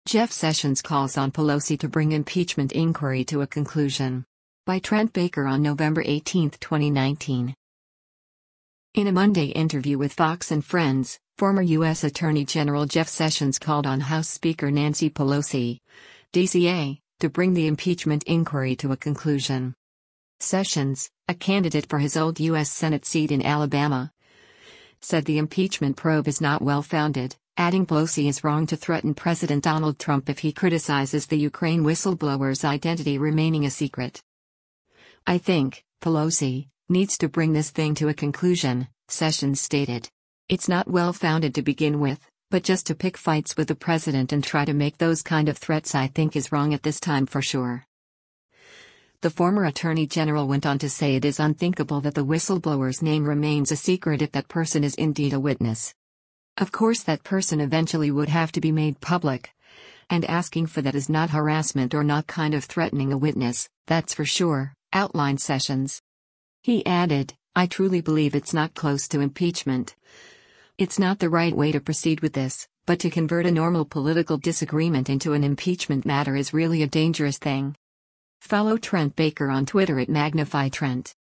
Jeff Sessions calls on Pelosi to bring impeachment inquiry to a conclusion. By Trent Baker on November 18, 2019. In a Monday interview with Fox and Friends, former U.S. Attorney General Jeff Sessions called on House Speaker Nancy Pelosi, DCA, to bring the impeachment inquiry to a conclusion. Sessions, a candidate for his old U.S. Senate seat in Alabama, said the impeachment probe is not well-founded, adding Pelosi is wrong to threaten President Donald Trump if he criticizes the Ukraine whistleblower's identity remaining a secret. "I think Pelosi needs to bring this thing to a conclusion," Sessions stated. "It's not well-founded to begin with, but just to pick fights with the president and try to make those kind of threats I think is wrong at this time for sure." The former Attorney General went on to say it is unthinkable that the whistleblower's name remains a secret if that person is indeed a witness. Of course that person eventually would have to be made public. And asking for that is not harassment or not kind of threatening a witness, that's for sure, outlined Sessions. He added, "I truly believe it's not close to impeachment. It's not the right way to proceed with this, but to convert a normal political disagreement into an impeachment matter is really a dangerous thing." Follow Trent Baker on Twitter at MagnifyTrent.